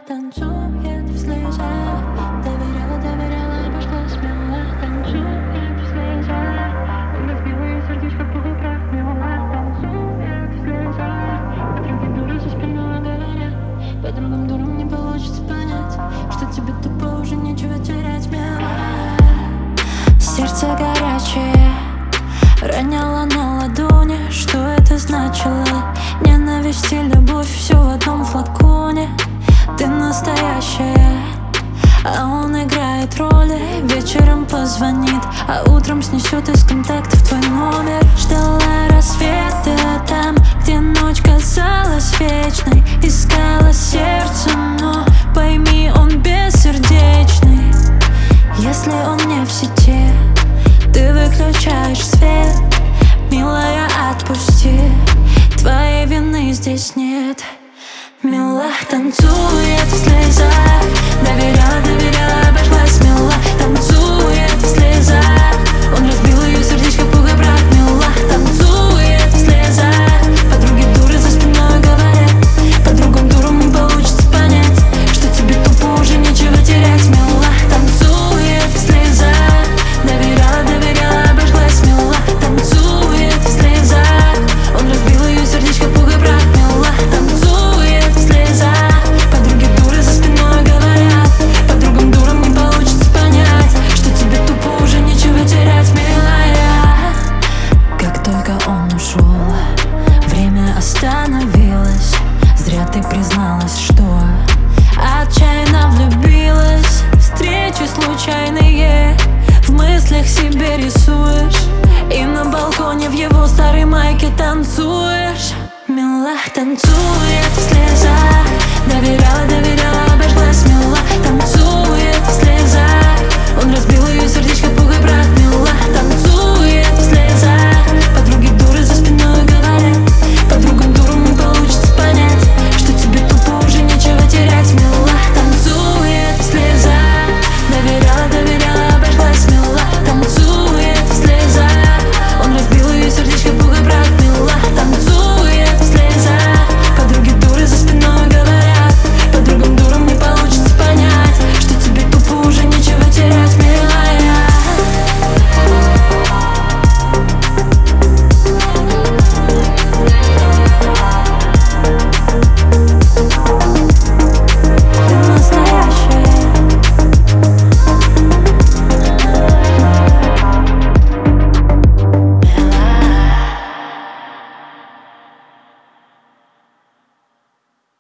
танцует в слезах. Доверяла, доверяла, обошлась мила. Танцует в слезах. Он разбил ее сердечко в пух и прах. Мила танцует в слезах. Подруги дуры за спиной говорят, по другим дурам не получится понять, что тебе тупо уже нечего терять, мила. Сердце горячее роняло на ладони. Что это значило? Ненависть и любовь, все в одном флаконе. Ты настоящая, а он играет роли. Вечером позвонит, а утром снесет из контактов твой номер. Ждала рассвета там, где ночь казалась вечной. Искала сердце, но пойми, он бессердечный. Если он не в сети, ты выключаешь свет. Милая, отпусти, твоей вины здесь нет. Мила танцует в слезах. Доверяла, доверяла, обошлась мила. Танцует в слезах. Он разбил ее сердечко в пух и прах. Мила танцует в слезах. Подруги дуры за спиной говорят, по другим дурам не получится понять, что тебе тупо уже нечего терять. Мила танцует в слезах. Доверяла, доверяла, обошлась мила. Танцует в слезах. Он разбил ее сердечко в пух и прах. Мила танцует в слезах. Подруги дуры за спиной говорят, по другим дурам не получится понять, что тебе тупо уже нечего терять, милая. Как только он ушел, время остановилось. Зря ты призналась, что отчаянно влюбилась. Встречи случайные в мыслях себе рисуешь, и на балконе в его старой майке танцуешь. Мила танцует в слезах. Доверяла,